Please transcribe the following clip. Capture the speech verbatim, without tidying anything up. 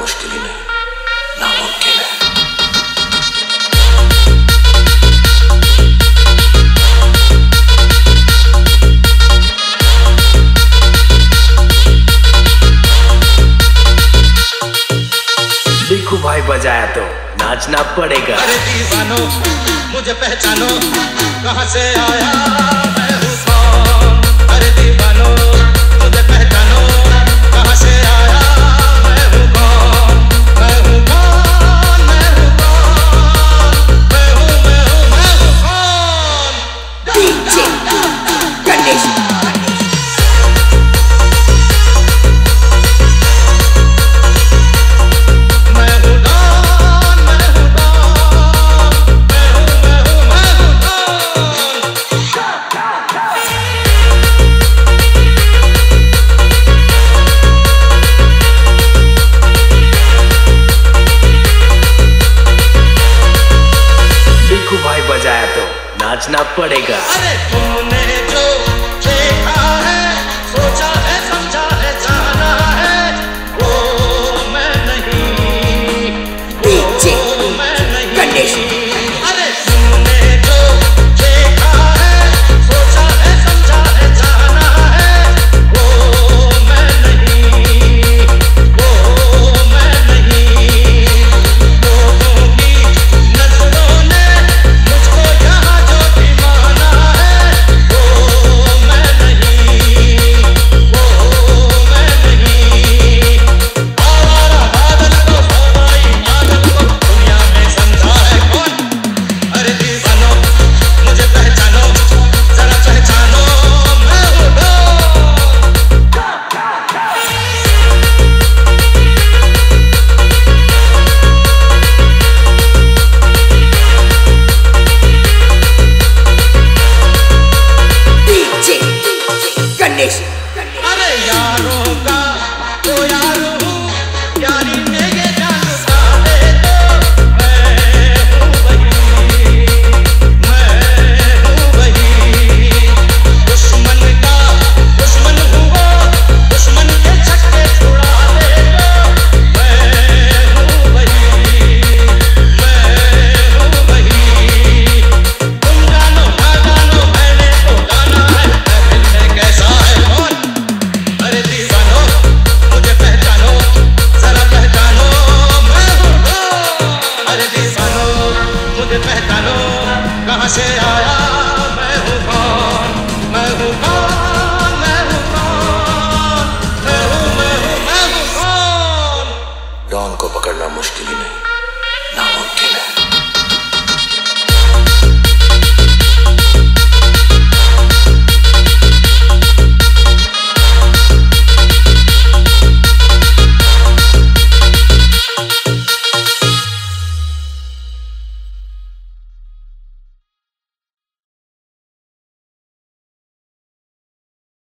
मुश्किल ही नहीं, नामुमकिन है। देखो भाई बजाया तो नाचना पड़ेगा। अरे दीवानो मुझे पहचानो, कहाँ से आया मैं हूँ कौन। अरे दीवानो मुझे पहचानो, कहाँ से आया मैं हूँ कौन। मैं हूँ कौन, मैं हूँ कौन, मैं हूँ मैं हूँ मैं हूँ कौन। डीजे गणेश। बजाया तो नाचना पड़ेगा। अरे तूने जो देखा है, सोचा है, समझा है, जाना है, वो मैं नहीं, डीजे मैं नहीं गणेश। अरे तूने जो देखा है, सोचा है, समझा है, जाना है, वो मैं नहीं, वो मैं नहीं। लोगों की नजरों ने मुझको यहाँ जो भी माना है, वो मैं नहीं, वो मैं नहीं। आवारा बादल को हवाई बादल को दुनिया में समझा है कौन। अरे दीवानो मुझे पहचानो, जरा पहचानो मैं हूँ डीजे गणेश। अरे यारों का तो यार हूँ, यारी में ये जान सादे तो मैं हूँ वही, मैं हूँ वही। दुश्मन का दुश्मन हूँ वो, दुश्मन के छक्के छुड़ा दे तो मैं हूँ वही, मैं हूँ वही। तुम जानो ना जानो मैंने तो जाना है, मैं दिल में कैसा है कौन। अरे दीवानो मुझे पहचानो, जरा पहचानो मैं हूँ कौन। अरे दीवानो मुझे पहचानो, कहाँ से आया मैं हूँ कौन। मैं हूँ कौन, मैं हूँ कौन, मैं हूँ मैं हूँ मैं हूँ कौन। डॉन को पकड़ना मुश्किल ही नहीं,